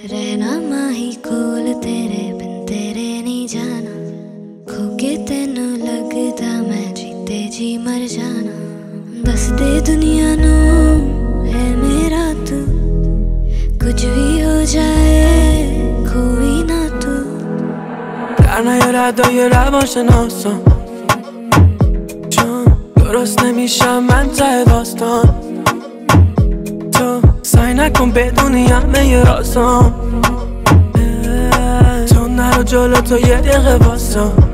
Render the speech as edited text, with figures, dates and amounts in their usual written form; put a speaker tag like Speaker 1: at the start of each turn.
Speaker 1: रहना माही कोल तेरे बिन तेरे नहीं जाना, खो के तेनू लगदा मैं जीते जी मर जाना। दस दे दुनिया नू है मेरा तू, कुछ भी हो जाए कोई ना तू।
Speaker 2: در یه شناسم چون درست نمیشم من ته داستان. تو سعی نکن بدونی همه رازم، تو نرو جلو تو یه دقیقه واسم.